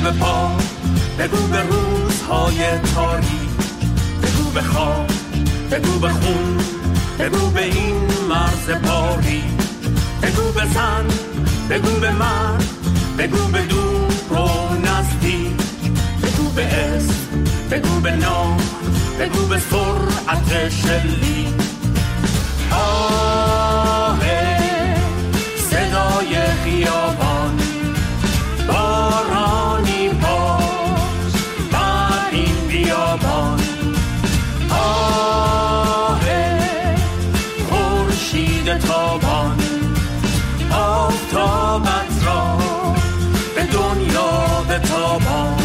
به پا، بگو به روزهای تاریک، بگو به خواب، بگو به خون، بگو به این مرز پاری، بگو به زن، بگو به مرد، بگو به دور و نزدیک، بگو به اسم، بگو به نام، بگو به سرعت شلیک. آه صدای خیابان، بارانی باش بر این بیابان. آه خورشید تابان، آفتابت را به دنیا بتابان.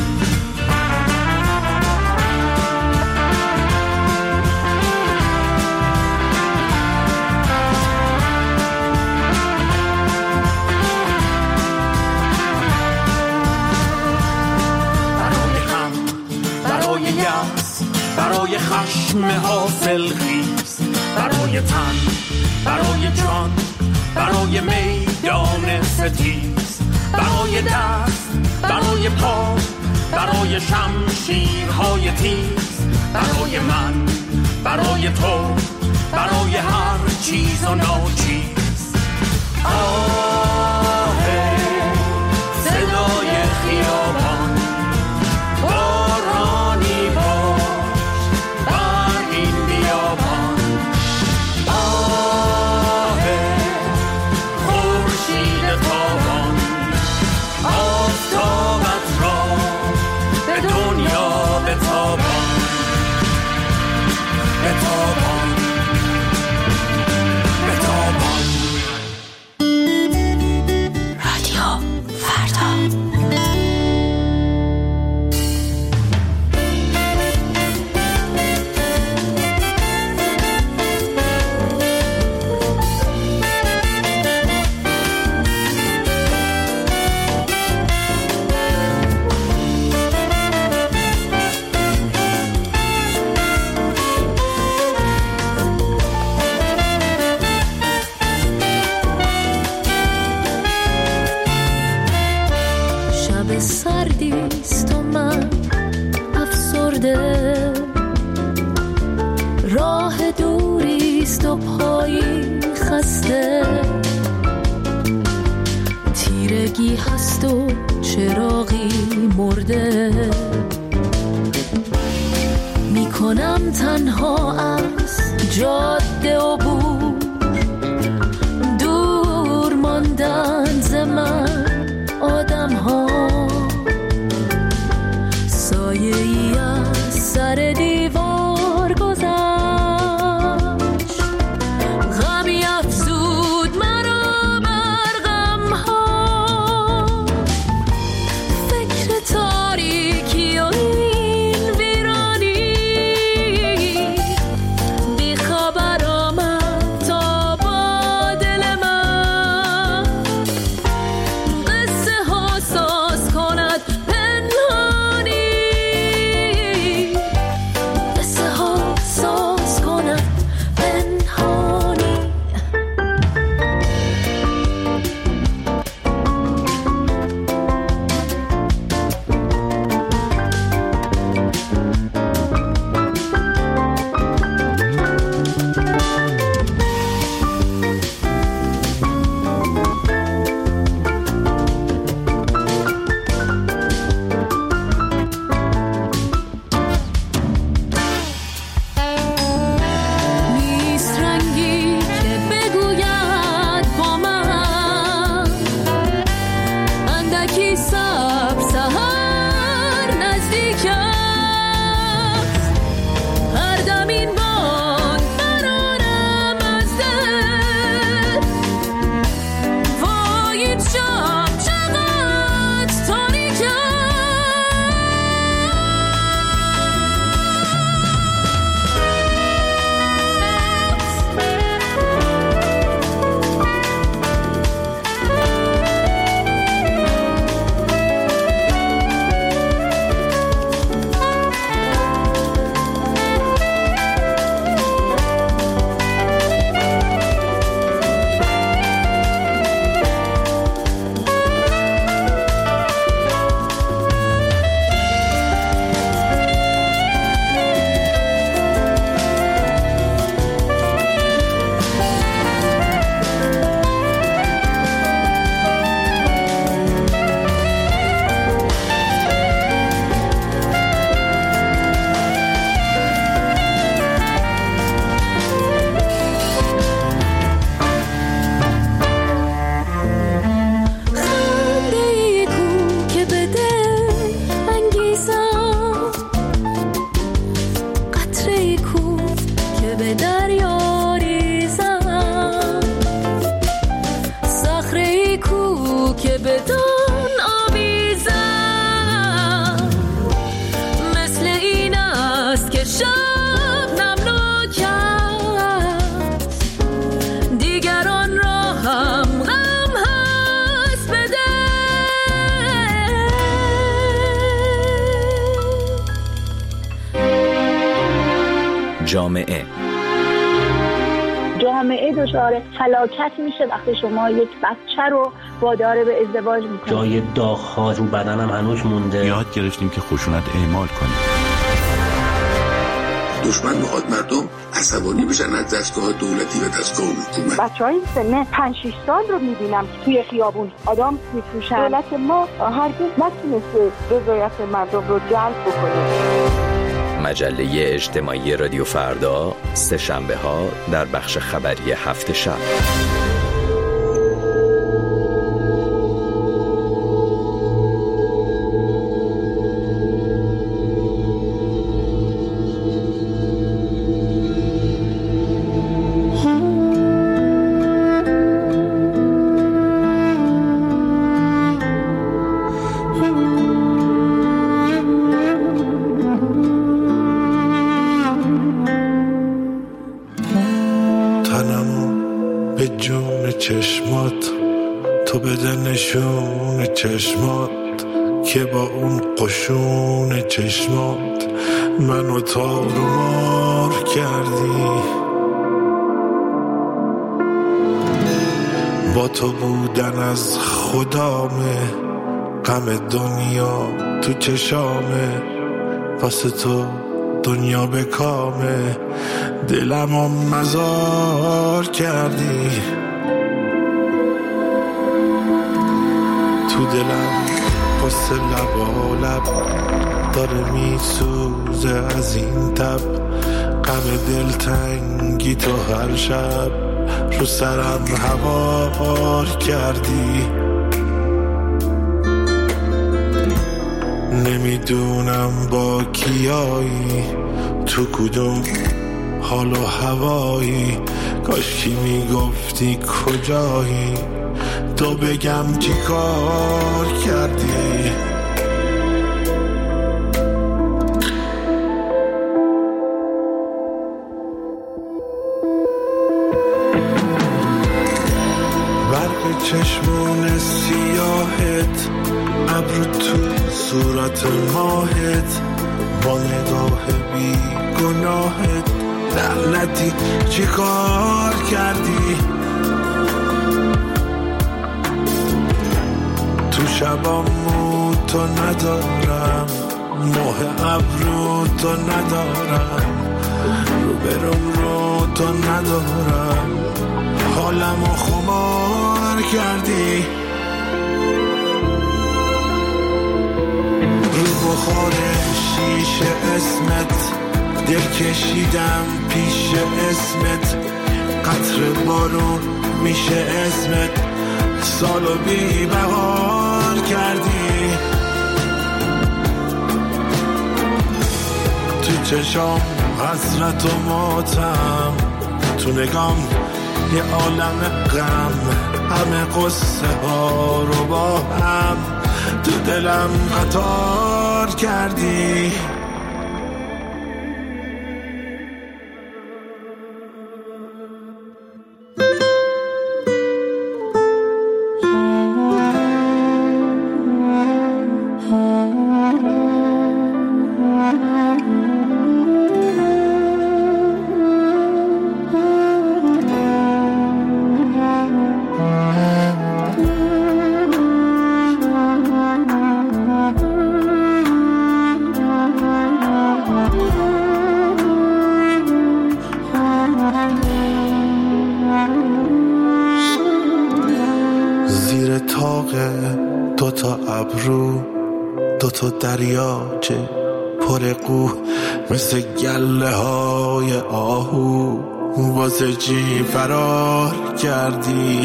برای خشم حاصل خیز، برای تن، برای جان، برای میدان ستیز، برای دست، برای پا، برای شمشیرهای تیز، برای من، برای تو، برای هر چیز و ناچیز. آه صدای خیابان، بارانی باش بر این بیابان. آه خورشید تابان، آفتابت را به دنیا بتابان، بتابان، بتابان. رادیو فردا. سردیست و من افسرده، راه دوریست و پایی خسته، تیرگی هست و چراغی مرده، میکنم تنها از جاده عبور، دور ماندن ز من آدم ها، سایه ای از سر دیوار گذشت، غمی افزود مرا بر غم ها، فکر تاریکی و این ویرانی بی خبر آمد جامعه دچار فلاکت میشه وقتی شما یک بچه رو وادار به ازدواج میکنید. جای داغ‌ها رو بدنم هنوز مونده. یاد گرفتیم که خشونت اعمال کنیم. دشمن میخواد مردم عصبانی بشن از دستگاه دولتی و دستگاه حکومت. بچهای سن 5-6 سال رو میبینم توی خیابون آدم میفروشن. دولت ما هرگز نتونسته رضایت مردم رو جلب بکنه. مجله اجتماعی رادیو فردا، سه شنبه ها در بخش خبری هفت شب. به جون چشمات تو بده نشون چشمات که با اون قشون چشمات منو تار و مار کردی. با تو بودن از خدامه، غم دنیا تو چشامه، واسه تو دنیا به کامه، دلمو مزار کردی. تو دلم قصه لب داره میسوزه از این تب، غم دلتنگی تو هر شب رو سرم هوار کردی. نمیدونم با کیایی، تو کدوم حال و هوایی، کاش کی میگفتی کجایی، تو بگم چی کار کردی. برق چشمون سیاهت، ابرو تو صورت ماهت، با نگاه بی گناهت لعنتی چی کار کردی. تو شبامو تو ندارم، ماه ابرو تو ندارم، رو برم رو تو ندارم، حالمو خمار کردی. رو بخور شیشه اسمت دل کشیدم پیش اسمت، قطر بارون میشه اسمت، سالو بی بهار کردی. تو چشام حسرت و ماتم، تو نگام یه عالم غم، همه قصه ها رو با هم تو دلم قطار کردی. زیر تاق دوتا ابرو، دوتا دریاچه پر قو، مثل گله های آهو واسه چی فرار کردی.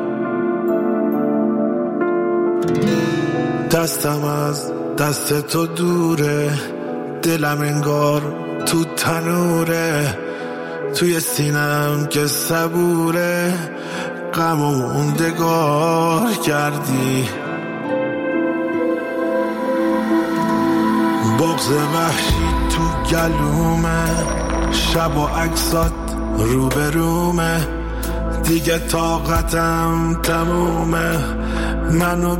دستم از دست تو دوره، دلم انگار تو تنوره، توی سینم که صبوره، غم و موندگار کردی. بغض وحشی تو گلومه، شب و عکسات روبرومه، دیگه طاقتم تمومه، منو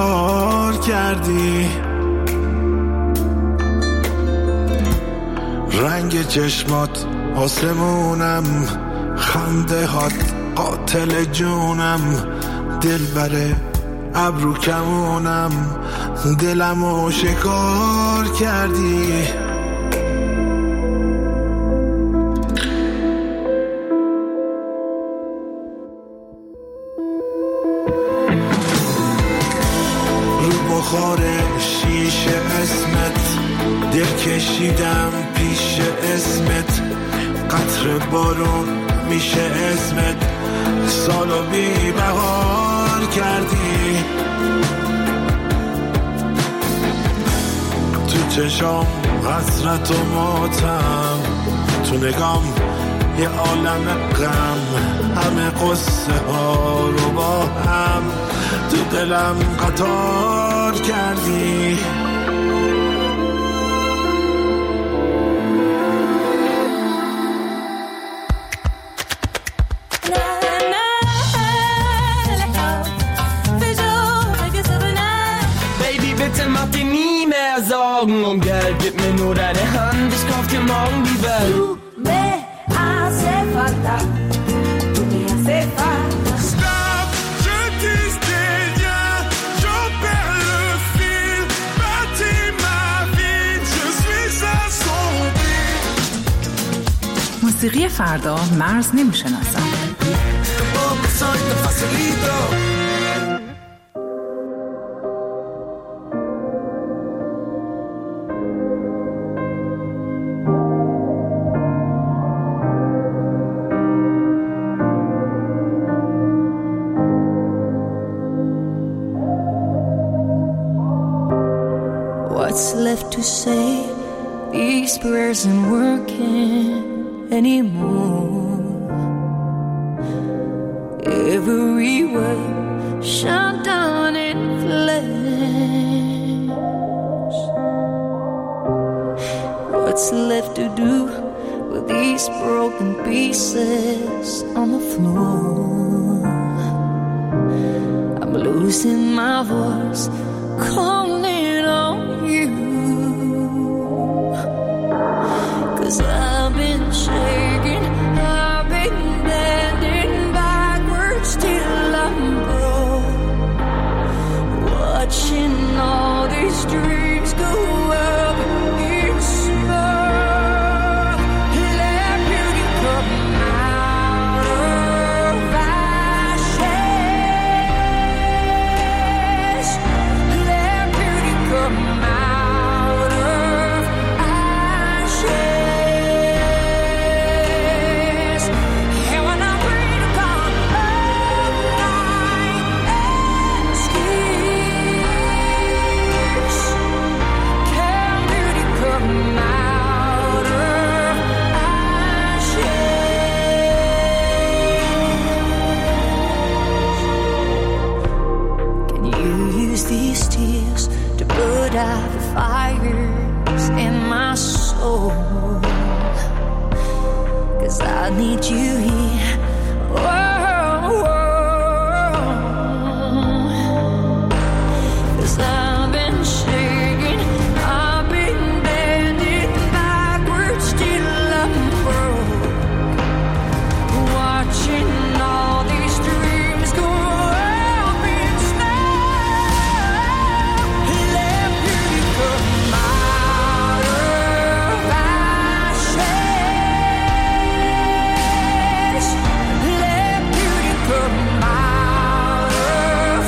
بیقرار کردی. رنگ چشمات آسمونم، خنده هات قاتل جونم، دل بره ابرو کمونم، دلمو شکار کردی. رو بخار شیشه اسمت دل کشیدم پیش اسمت، قطر بارون میشه اسمت، سالو بی بهار کردی. تو چشام حسرت و ماتم، تو نگام یه عالم غم، همه قصه ها رو با هم تو دلم قطار کردی. Um Geld, gib mir nur deine Hand, ich kauf dir morgen die Welt. Tu me hace falta, tu me hace falta. Stop, je dis rien, j'en perds le fil, bâtis ma vie, je suis assombri. موسیقی فردا مرز نمیشناسم. What's left to say? These prayers aren't working anymore. Every word shut down in flames. What's left to do with these broken pieces on the floor? I'm losing my voice, calling on you, 'cause I've been shaking, I've been bending backwards till I'm broke, watching all these dreams go up in smoke. Let beauty come out of ashes, let beauty come out of ashes. And when I pray to God all night excuse, can beauty come out of ashes? Can you use these tears to put out the fires in my soul? 'Cause I need you here. Whoa. 'Cause I've been shaking, I've been bending backwards till I'm broke, watching all these dreams go up in smoke. Let beauty come out of ashes, let beauty come out of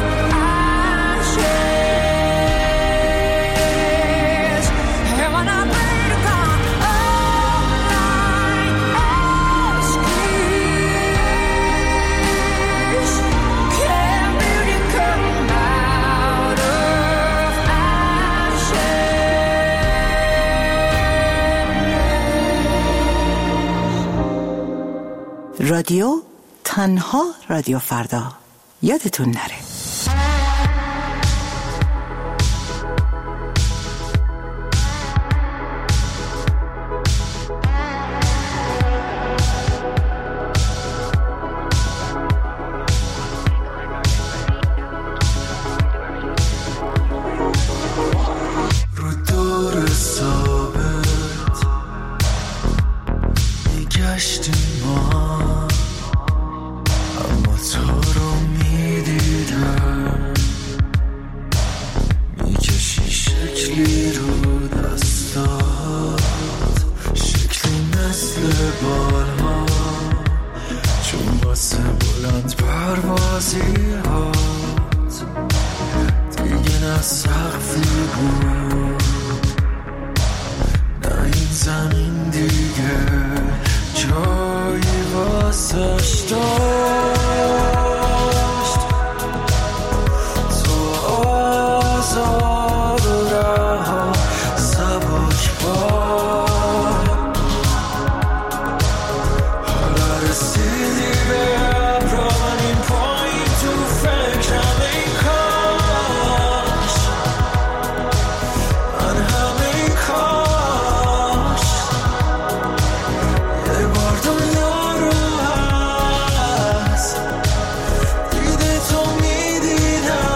ashes. And when I pray to God all night excuse, can beauty come out of ashes. رادیو تنها رادیو فردا، یادتون نره. رو دور ثابت مسیحات دیگه نه سقفی بود، نه این زمین دیگه جایی واسش داشت. تو آزاد و رها سبک باد، حالا رسیدی به ابرا من این پایین تو فکرم ای کاش من همه کاش یه بار دنیا رو هست دیده تو میدیدم.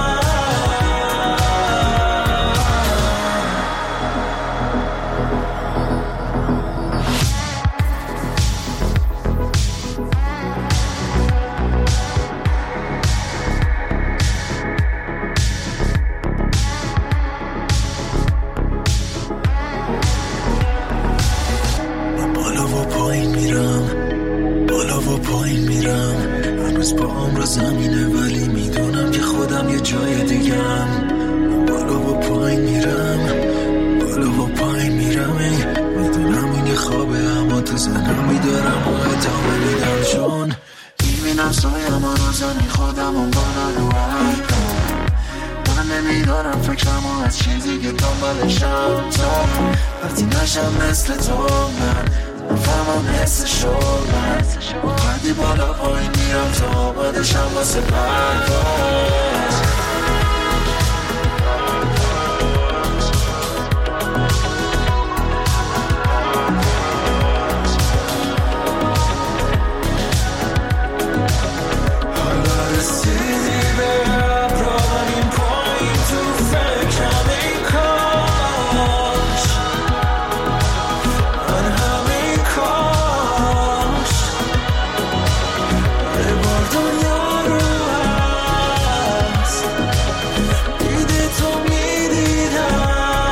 بالا و پایین میرم، بالا و پایین میرم، هنوز با هم رو زمینه ولی میدونم که خودم یه جای دیگم. بالا و پایین میرم، بالا و پایین میرم، میدونم این یه خوابه اما تو ذهنم میدارم و ادامه میدم، چون میبینم سایم رو زمین خودم و بالا رو حرکم. من نمیدارم فکرمو از چیزی که دنبالشم، تا وقتی نشم مثل تو من فهمم حس شدن. وقتی بالا پایین میرم تا آمادشم واسه پرواز. حالا رسیدی به ابرا من این پایین تو فکرم ای کاش من همه کاش یه بار دنیا رو هست دیده تو میدیدم.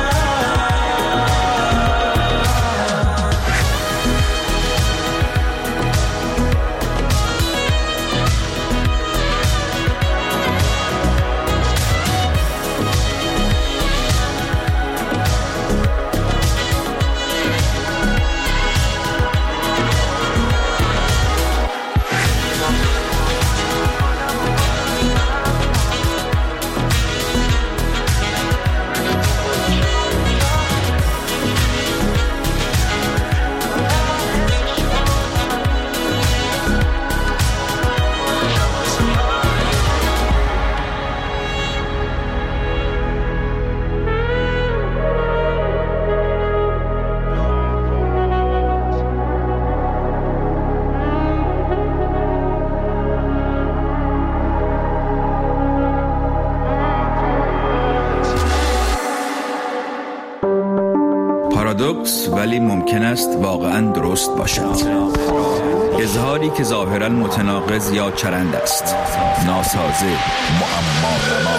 پارادوکس ولی ممکن است واقعا درست باشد. اظهاری که ظاهرا متناقض یا چرند است، ناسازه، معما.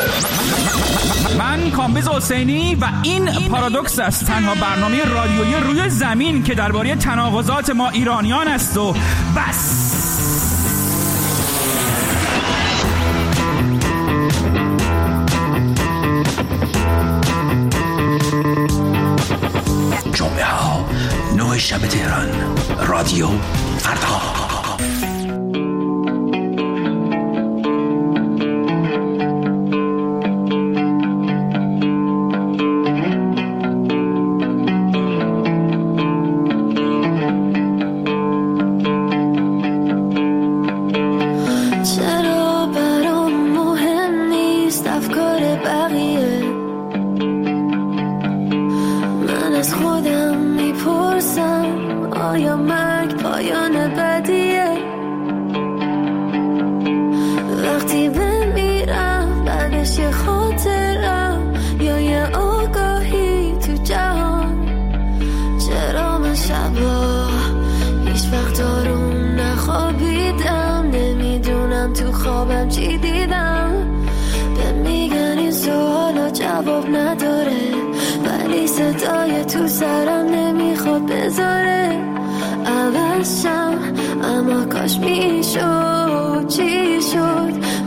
من کامبیز حسینی و این پارادوکس است، تنها برنامه رادیویی روی زمین که درباره تناقضات ما ایرانیان است و بس. جمعه ها 9 شب تهران، رادیو فردا. چرا برام مهم نیست افکار بقیه؟ من از خودم میپرسم آیا مرگ پایان بدیه؟ وقتی بمیرم بعدش یه خاطرم یا یه آگاهی تو جهان. چرا من شبا هیچ وقت آروم نخوابیدم؟ نمیدونم تو خوابم چی دیدم. به میگن این سوالا جواب نداره، ولی صدای تو سرم نمیخواد بذاره عوضشم. اما کاش میشد چی شد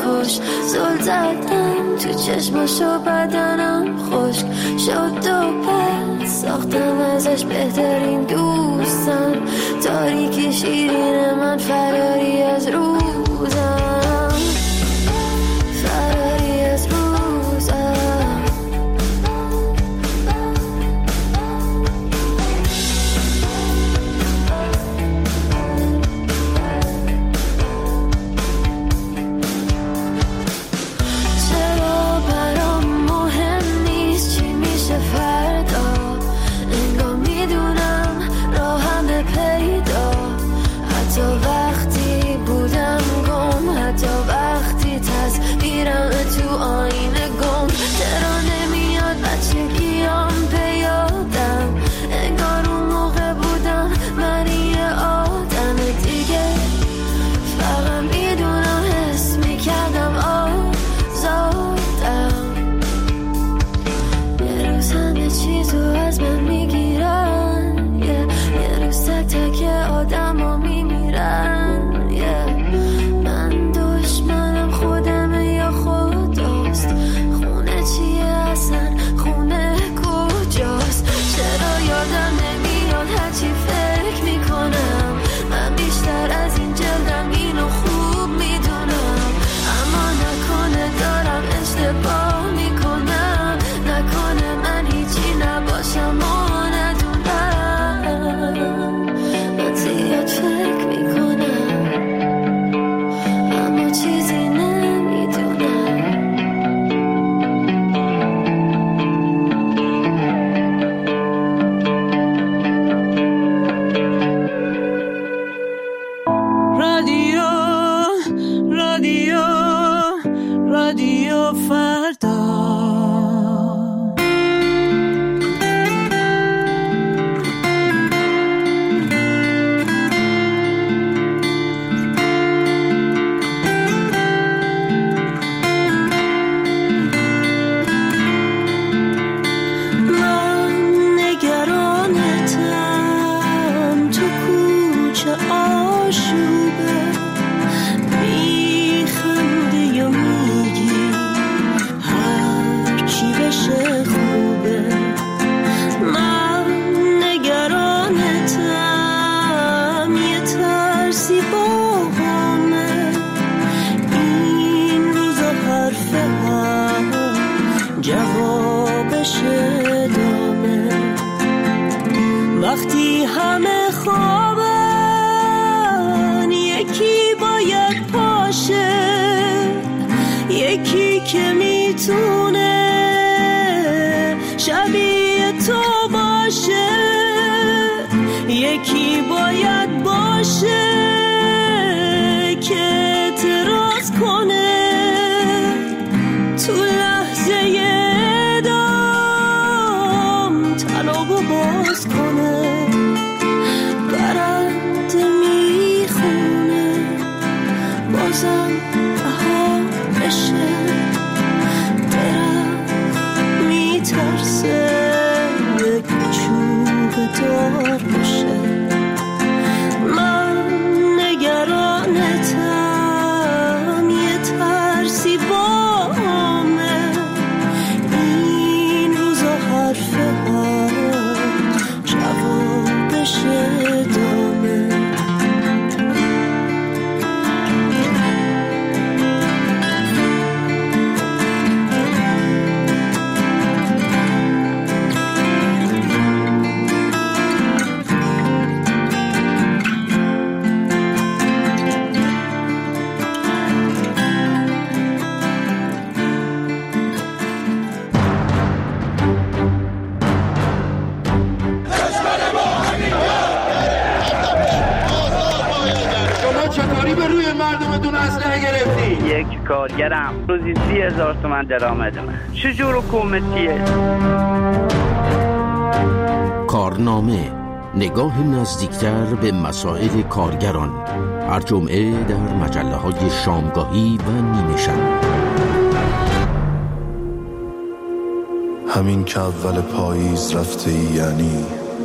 خوش زل زدم تو چشماشو بدنم خشک شد و پس ساختم ازش بهترین دوستم تاریکی شیرین من فراری از روزم فراری از روزم چرا برام مهم نیست چی میشه فردا انگار میدونم راهم به پیدا حتی وقتی بودم گم حتی وقتی تصویرم تو آینه گم چرا نمیاد بچگیام به یادم انگار اون موقع بودم من یه آدم دیگه فقط میدونم حس میکردم آزادم یه روز همه چیزو از من میگیرن یه روز تک تک آدم ها میمیرن من دشمنم خودمه یا خداست خونه چیه اصلا خونه کجاست چرا یادم نمیاد هرچی فکر میکنم من بیشتر از این جلدم اینو خوب میدونم اما نکنه دارم اشتباه میکنم نکنه من هیچی نباشم و ندونم من زیاد فکر میکنم اما چیزی نمیدونم رادیو فردا من نگرانتم تو کوچه آشوبه میخنده یا میگی هرچی بشه خوبه من نگرانتم یه ترسی باهمه این روزا حرف هم جوابش دامه وقتی همه خوابن یکی باید پاشه یکی که میتونه شبیه تو باشه یکی باید باشه که اعتراض کنه تو لحظه دام طلبو باز کنه برنده میخونه بازم بهار بشه درخت میترسه یک چوب دار بشه من نگرانتم یه ترسی باهمه این روزا حرف ها جوابش دامه یک کارگرم روزی 30,000 تومان درآمدمه چجور حکومتیه کارنامه نگاه نزدیکتر به مسائل کارگران هر جمعه در مجله‌های شامگاهی و نیمه شب همین که اول پاییز رفته ای یعنی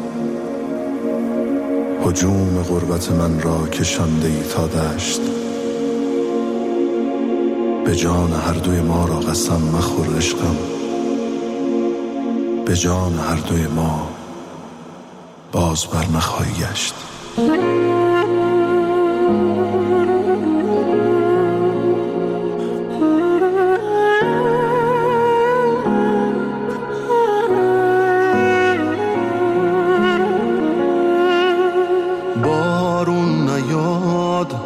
هجوم غربت من را کشانده ای تا دشت به جان هر دوی ما را قسم مخور عشقم، به جان هر دوی ما باز بر نخواهی گشت. بارون نیاد،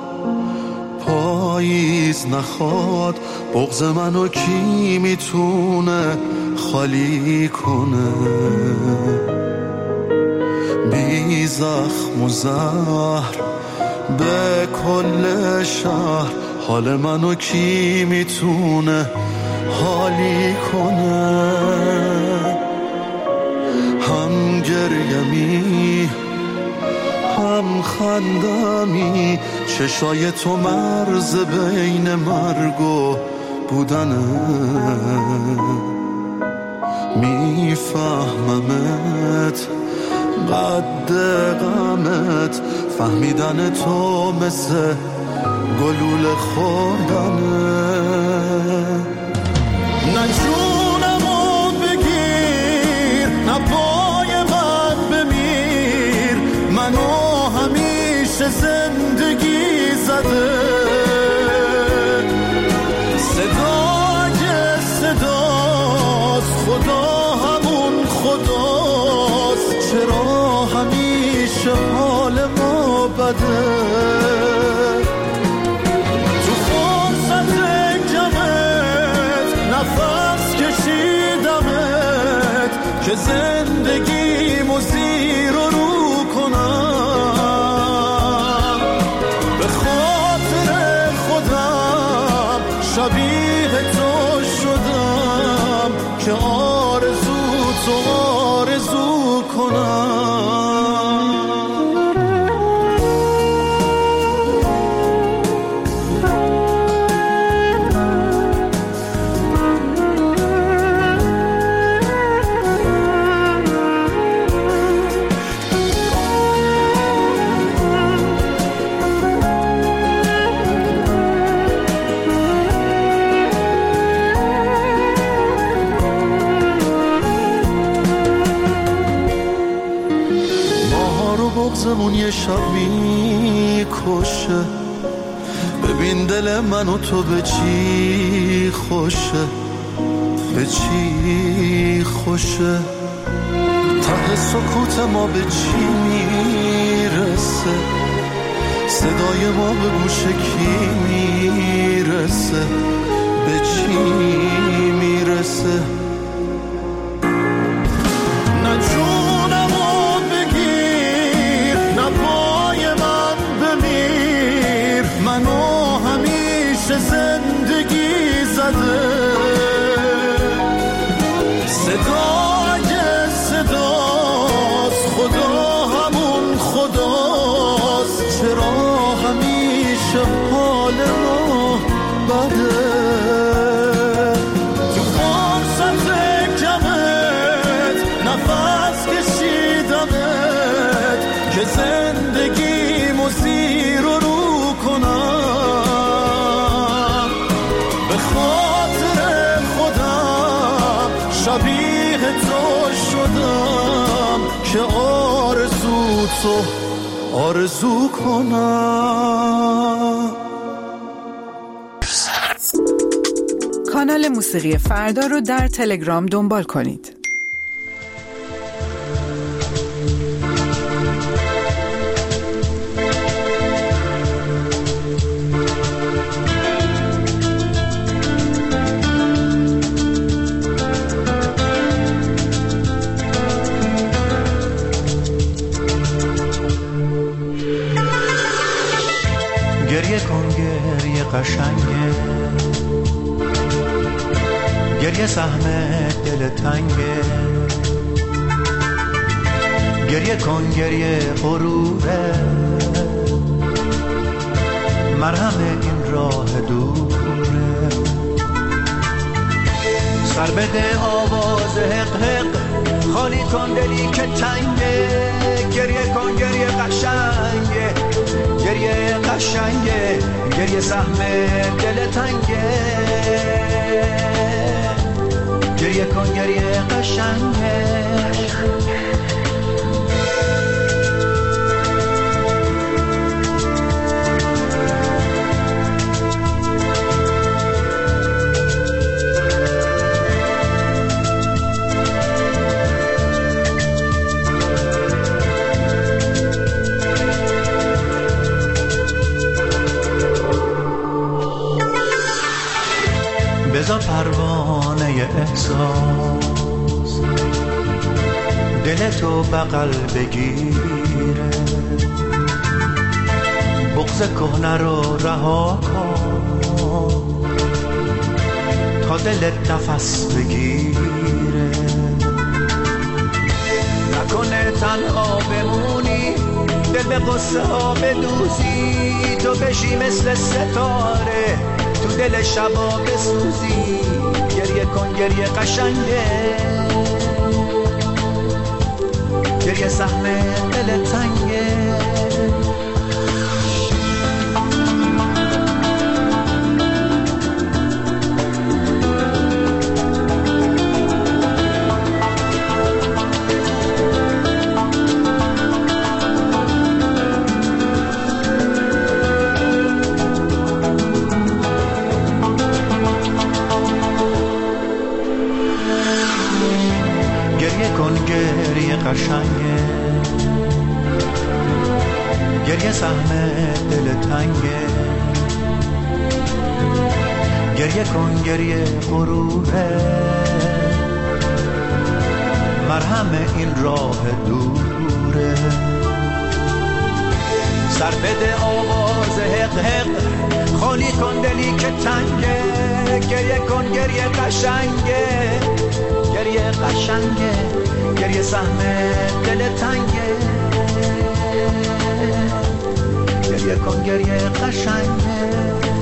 پاییز نخواد، بغض منو کی میتونه خالی کنه؟ بی زخم و زهر به کل شهر، حال منو کی میتونه حالی کنه؟ هم گریمی هم خندمی، چشای تو مرز بین مرگ و بودنه. میفهممت قد غمت، فهمیدن تو مثل گلوله خوردنه. نه جونمو بگیر، نه پای من بمیر، منو همیشه زندگی زده. صدای صداست، خدا همون خداست، چرا همیشه حال ما بده؟ تو فرصت کمت نفس کشیدمت که زندگیمو زیر و رو کنم. به خاطر خودم شبیه تو شدم که آرزو تو آرزو کنم. بغضمون یه شب میکشه، ببین دل من و تو به چی خوشه، به چی خوشه. ته سکوت ما به چی میرسه، صدای ما به گوش کی میرسه، به چی میرسه. نه جونمو بگیر، نه پای من بمیر، منو همیشه زندگی زده. صدای صداست، خدا همون خداست، چرا همیشه حال ما بده؟ تو فرصت کمت نفس کشیدمت که زندگیمو زیر و رو کنم. به خاطر خودم شبیه تو شدم که آرزو تو آرزو کنم. کانال موسیقی فردا رو در تلگرام دنبال کنید. گریه کن گریه قشنگه، گریه سهم دل تنگه، گریه کن گریه غروره، مرهم این راه دوره. سر بده آواز حق حق، خالی کن دلی که تنگه، گریه کن گریه قشنگه، گریه قشنگه گریه سهم دل تنگه گریه کن گریه قشنگه بذار پروانه احساس دلتو بغل بگیره بغض کهنه رو رها کن تا دلت نفس بگیره نکنه تنها بمونی دل به قصه ها بدوزی تو بشی مثل ستاره تو دل شبا بسوزی گریه کن گریه قشنگه گریه سهم دل تنگه قشنگه گریه سهم دل تنگه گریه کن گریه غروره مرهم این راه دوره سر بده آواز حق حق خالی کن دلی که تنگه گریه کن گریه قشنگه گریه قشنگه گریه سهم دل تنگه گریه کن گریه قشنگه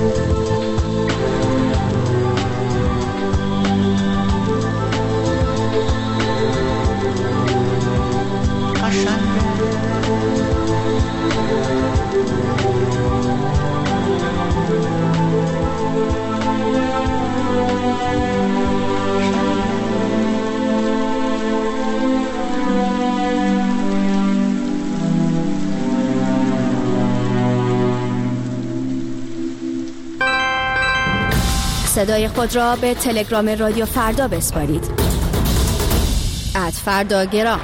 قشنگه صدای خود را به تلگرام رادیو فردا بسپارید. @فرداگرام.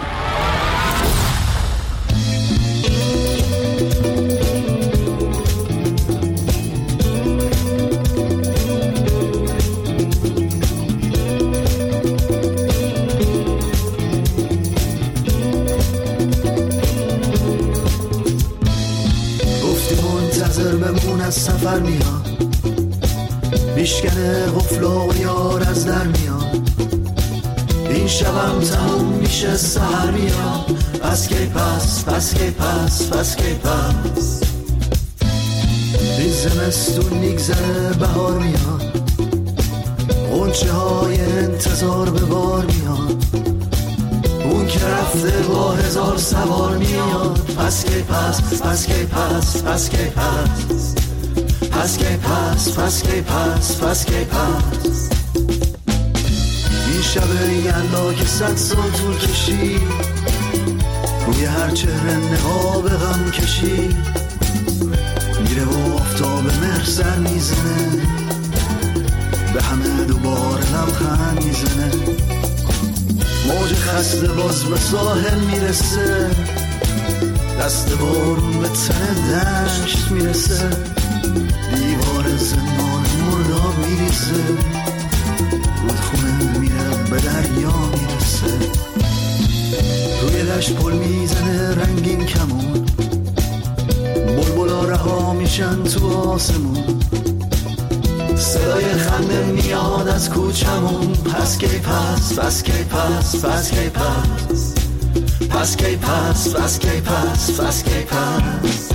گفتی منتظر بمون از سفر میاد بیشکنه غفل و یار از در میاد این شبم تموم میشه سحر میاد پس کی پس پس کی پس پس کی پس این زمستون میگذره بهار میاد غنچه های انتظار به بار میاد اون که رفته با هزار سوار میاد پس کی پس پس کی پس پس کی پس پس کی پس پس کی پس پس کی پس این شب یلدا که 100 سال طول کشید روی هر چهره نقاب غم کشید میره و آفتاب مهر سر میزنه به همه دوباره لبخند میزنه موج خسته باز به ساحل میرسه دست بارون به تن دشت میرسه دیوار زمان مرداب میریزه رودخونه میره به دریا میرسه روی دشت پل میزنه رنگین کمون بلبلا رها میشن تو آسمون صدای خنده میاد از کوچمون پس کی پس پس کی پس پس کی پس پس کی پس پس کی پس پس کی پس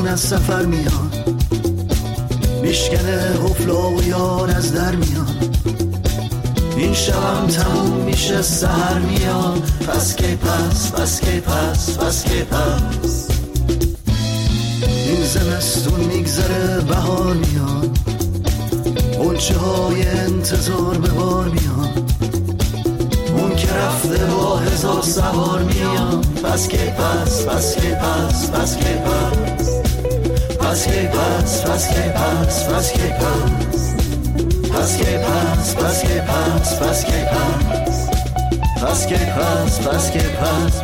از سفر میان، میشکنه قفلا و یار از در میان. این شبم تموم میشه سحر میان. پس کی پس، پس کی پس، پس کی پس. این زمستون میگذره بهار میان، غنچه های انتظار به بار میان. اون که رفته با هزار سوار میان. پس کی پس، پس کی پس، پس کی پس. پس کی پس، پس کی پس، پس کی پس. پس کی پس، پس کی پس، پس کی پس. پس کی پس، پس کی پس.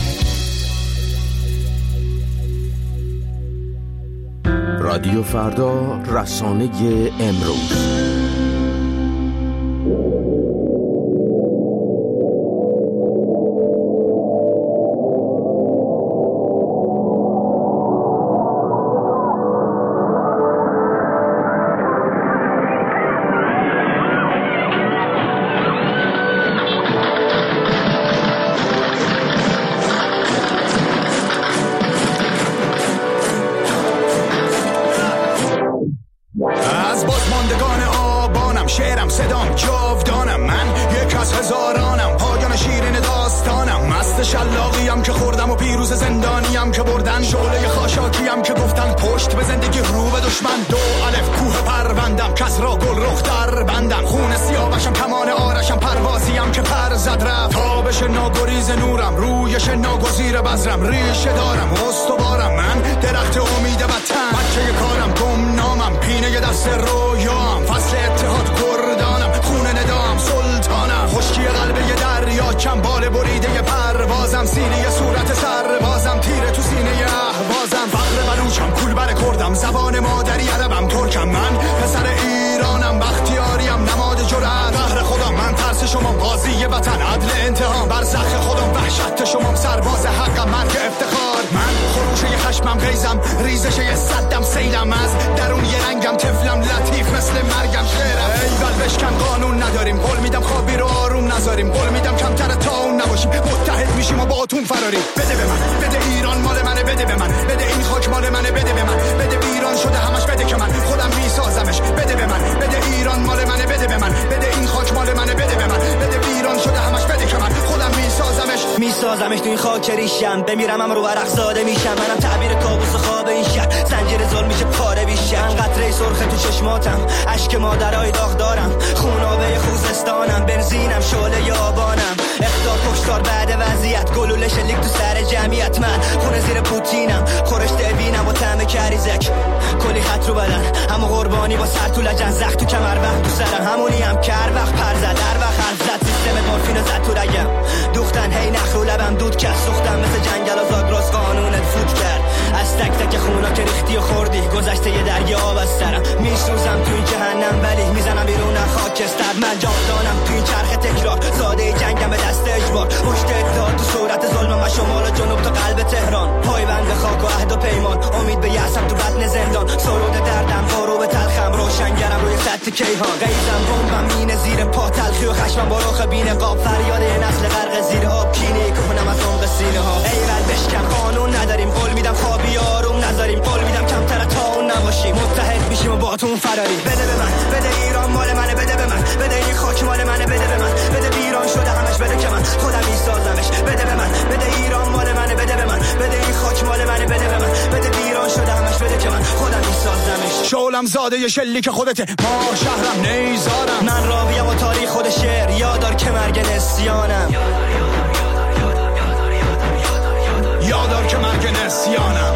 رادیو فردا، رسانه امروز. بمیرم هم رو ورق زاده میشم. منم تعبیر کابوس خواب این شهر. زنجیر ظلم میشه پاره بیشتر. قطره سرخ تو چشماتم، اشک مادرای داغ دارم. خونابه خوزستانم، بنزینم شعله آبانم. اخطار کشتار بعد وضعیت، گلوله شلیک تو سر جمعیت. من خونه زیر پوتینم، خورشت بینم با طعم کریزک. کلی خط رو بدن، اما قربانی با سر تو لجن. زخم تو کمر وقت تو سرم، همونی هم کر وقت پر زد. در وقت حرف زد، سیستم مورفین زد تو رگم. دوختن هی نخ رو لبم دود کرد. سوختم مثل جنگل و زاگرس، قانونت فوت کرد. از تک تک خونا که ریختی و خوردی، گذشته یه درگی آب از سرم. میسوزم تو این جهنم ولی میزنم بیرون خاکستر. من جاودانم تو این چرخ تکرار، زاده جنگم به دست اجبار. پشت اتحاد تو صورت ظلم و شمال و جنوب تا قلب تهران. پایبند خاک و عهد و پیمان، امید به یأسم تو بطن زندان. سرود دردم بارو به تلخم، روشنگرم روی سطح کیهان. قیزم بمبم مینه زیر پا، تلخی و خشمم با رخ بین قاب. فریاد یه نسل غرق زیر آب، کینه که کنم از عمق سینه ها. ایول بشکن، قانون نداریم، قول میدم خوابی آروم نذاریم. قول میدم کمتر تا اون نباشیم، متحد میشیم و با تو فراری. بده به من، بده ایران مال منه، بده به من. بده این خاک مال منه، بده به من. بده ویران شده همش، بده که من خودم میسازمش. بده به من، بده ایران مال منه، بده به من. بده این خاک مال منه، بده به من. بده ویران شده همش، بده که من خودم میسازمش. شعلم زاده شلیک خودته، ما شهرم نیزارم. من راویم و تاریخ خود شعر، یادار که مرگ نسیانم. یادار که مرگ نسیانم.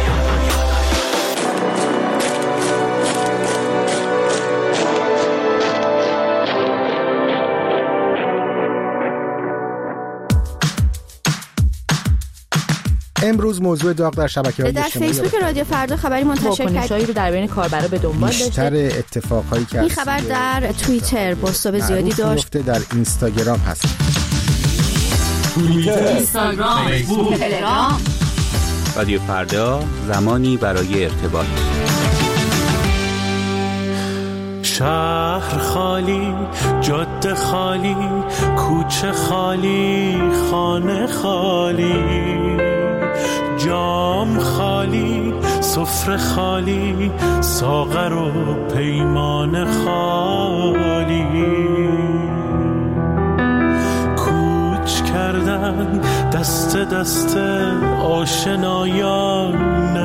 امروز موضوع داغ در شبکه‌های اجتماعی در فیسبوک رادیو فردا خبری منتشر کرد. واکنش‌هایی رو در بین کاربرا به دنبال داشته. بیشتر اتفاقایی که این خبر در توییتر بازتاب زیادی داشت. در اینستاگرام هست. توییتر، اینستاگرام، فیسبوک، تلگرام. رادیو فردا، زمانی برای ارتباط. شهر خالی، جاده خالی، کوچه خالی، خانه خالی، جام خالی، سفره خالی، ساغر و پیمان خالی. کوچ کردن دست دست آشنایان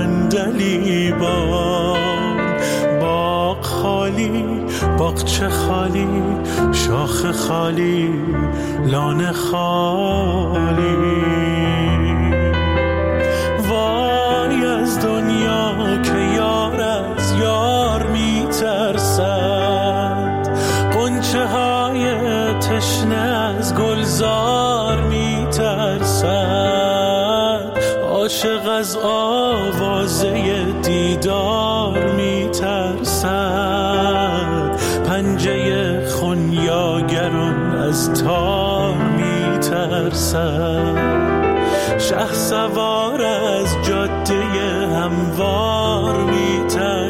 نندلیبان. باغ خالی، باغچه خالی، شاخ خالی، لانه خالی. وای از دنیا که یار از یار می ترسد، غنچه های تشنه از گلزار می ترسد، عاشق از آوازه دیدار می ترسد، پنجه خونیاگران از تار می ترسد. شهسوار از جاده هموار می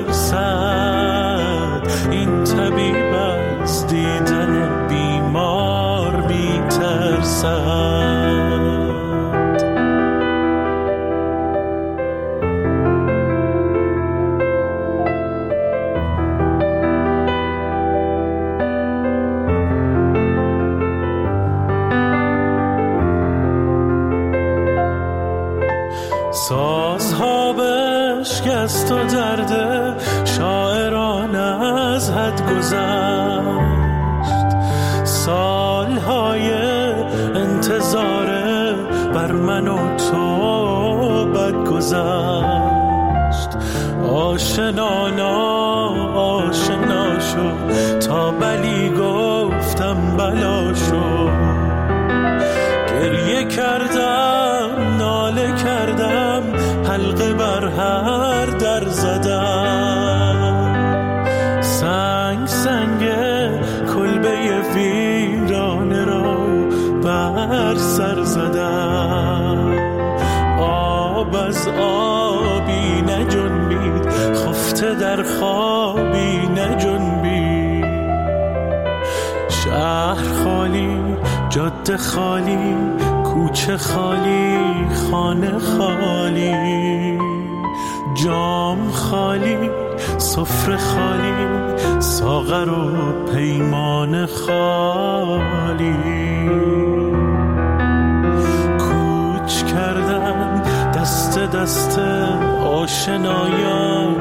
ترسد، این طبیب از دیدن بیمار می ترسد. سازها بشکست و درد شاعران از حد گذشت، سالهای انتظار بر من و تو بد گذشت. آشنا شد تا بلی گفتم بلا شد، گریه کردم ناله کردم، حلقه بر هر در زدم، سنگ کلبه ویرانه را بر سر زدم. آب از آبی نجنبید، خفته در خوابی نجنبید. شهر خالی، جاده خالی، کوچه خالی، خانه خالی، جام خالی، سفره خالی، ساغر و پیمان خالی. کوچ کردن دست دست آشنایان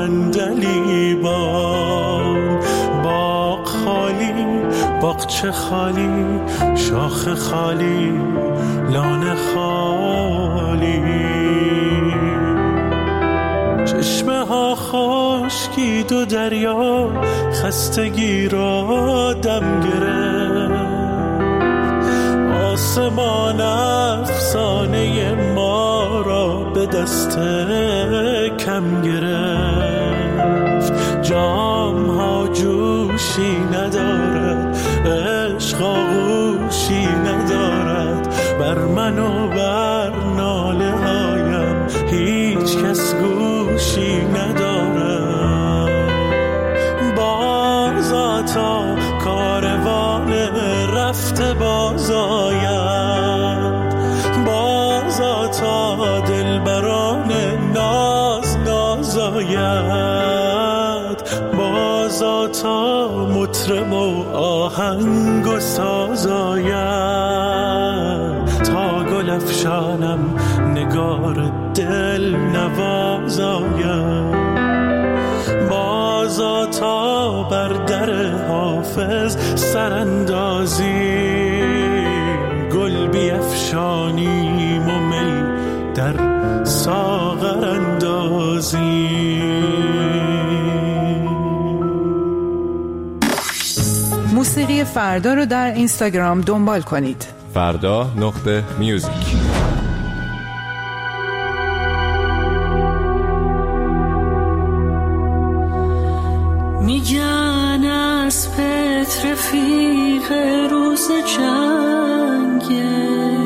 نندلیبان. باغ خالی، باغچه خالی، شاخ خالی، لانه خالی. چشمه ها خشکید و دریا خستگی را دم گرفت، آسمان افسانه ما را به دست کم گرفت. جام ها جوشی ندارد، عشق آغوشی ندارد، بر من و بر ناله هایم هیچ کس گوشی ندارد. بازا تا کاروان رفته باز آید، بازا تا دلبران ناز آید، بازا تا مطرب و آهنگ و ساز آید، تا گل افشانم نگار دل نواز آید، بازا تا بر در حافظ سراندازی، گل بیفشانیم و می در ساغر اندازی. موسیقی فردا رو در اینستاگرام دنبال کنید. فردا.میوزیک. میگن از پت رفیق روز جنگه،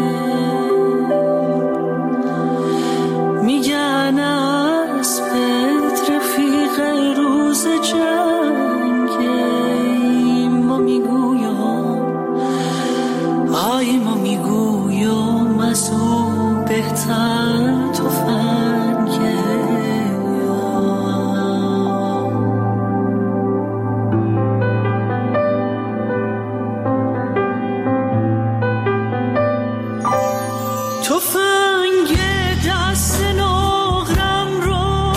میگن از پت رفیق روز جنگه، ما میگویم آی ما میگویم از او بهتر تفنگه. تفنگ دست نقرم رو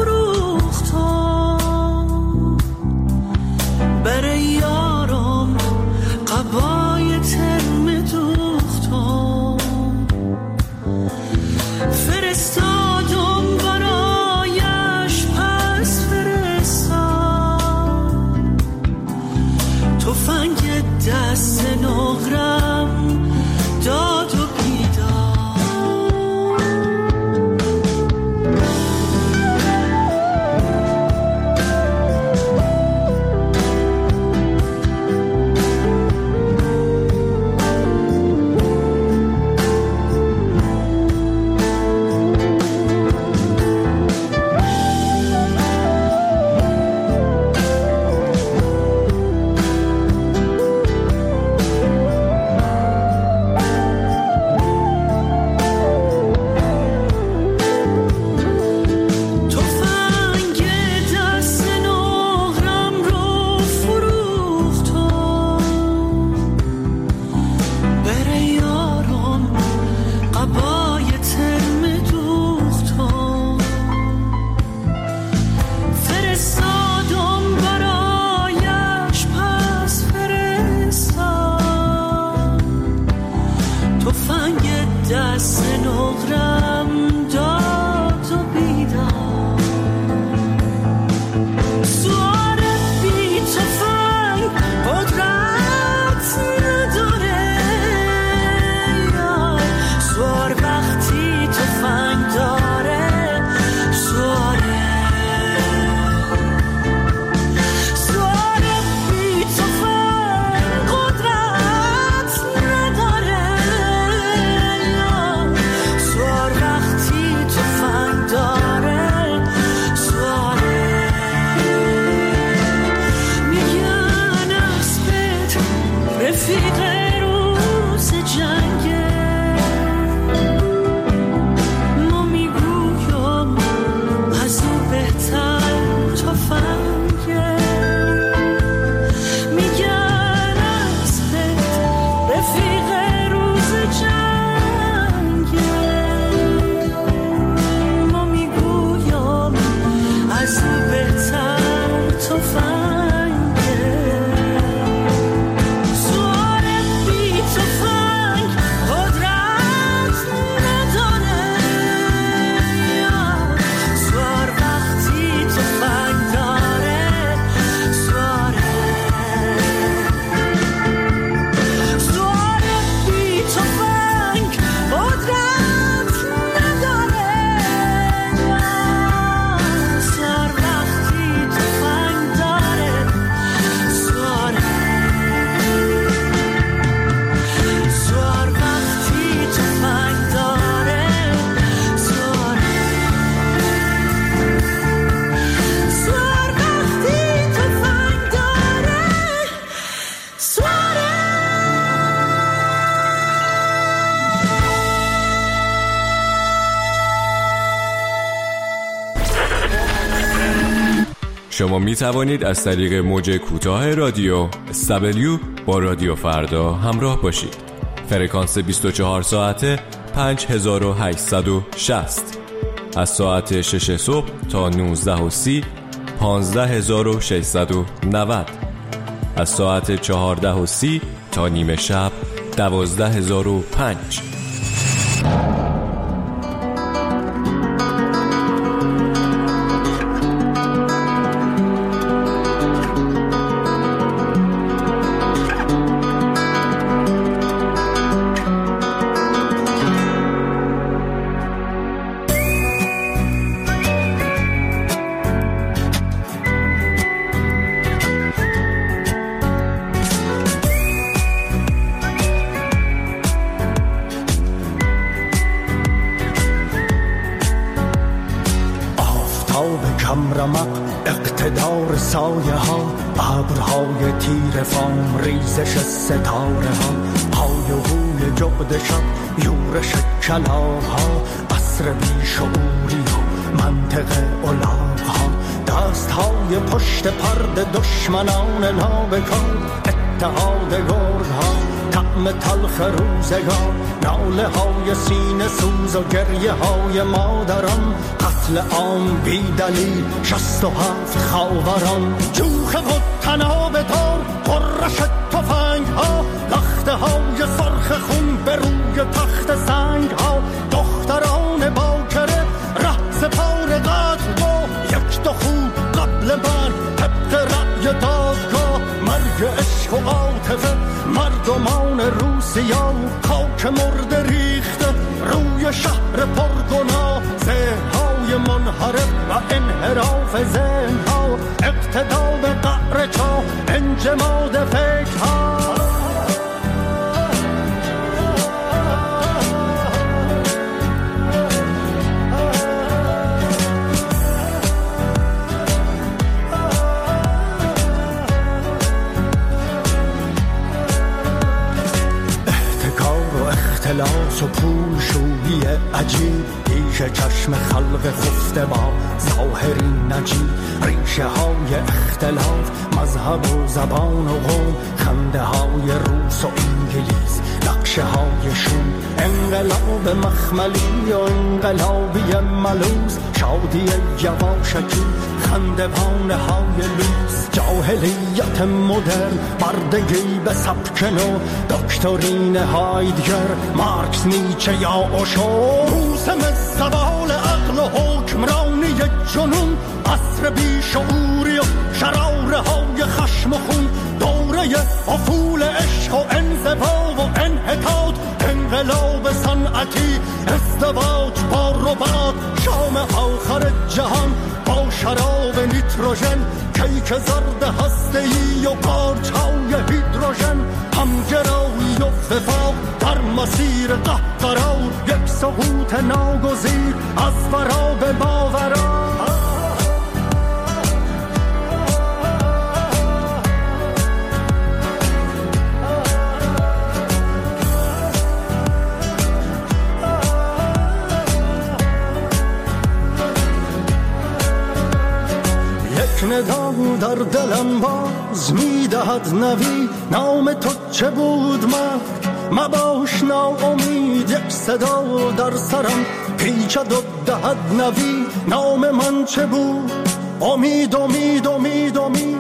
فروختم، برای یارم قبای ترم دوختم، فرستادم برایش پس فرستم، تفنگ دست نقرم داد و شما می توانید از طریق موج کوتاه رادیو SW با رادیو فردا همراه باشید. فرکانس 24 ساعته 5860 از ساعت 6 صبح تا 19:30 15690 از ساعت 14:30 تا نیمه شب 12005. اقتدار سایه ها، ابرهای تیر فام، ریزش ستاره ها، های و هوی جغد شب، یورش کلاها، عصر بیشعوری و منطق الاغها، دست های پشت پرده دشمنان نابکار، اتحاد گرد ها، طعم تلخ روزگار، ناله های سینه سوز و گریه های مادران، قتل عام بی دلیل 67 خاوران، جوخ و تناب دار، قررش تفنگ ها، لخته های سرخ خون به روی تخت سنگ ها، دختران باکره ره سپار قتل با یک دو خوب قبل من طبق رأی دادگاه، مرگ عشق و عاطفه مردمان روسیا، خاک مرده ریخته روی شهر پرگناه، ذهن‌های منحرف و انحراف ذهن‌ها، اقتدا به قعر چاه، انجماد فکرها. اختلاس و پول شویی عجیب، پیش چشم خلق خفته با ظاهری نجیب، ریشه های اختلاف مذهب و زبان و قوم، خنده های روس و انگلیس، نقشه های شوم، انقلاب مخملی و انقلابی ملوز، شادی یواشکی، خندوانه های لوس، جاهلیت مدرن، بردگی به سبک نو، دکترین هایدگر، مارکس، نیچه یا اوشو، موسم زوال عقل و حکمرانی جنون، عصر بیشعوری و شراره های خشم و خون، دوره افول عشق و انزوا و انحطاط، انقلاب صنعتی، ازدواج با ربات، شام آخر جهان با شراب نیتروژن، کیک زرد هسته‌ای و پارچه‌های هیدروژن، همگرایی و وفاق در مسیر قهقرا، یک سقوط ناگزیر از ورا به ماورا. ندا در دلم باز میدهد نوی، نام تو چه بود مرگ مباش ناامید، یک صدا در سرم پیچد و دهد نوی، نام من چه بود؟ امید امید امید امید.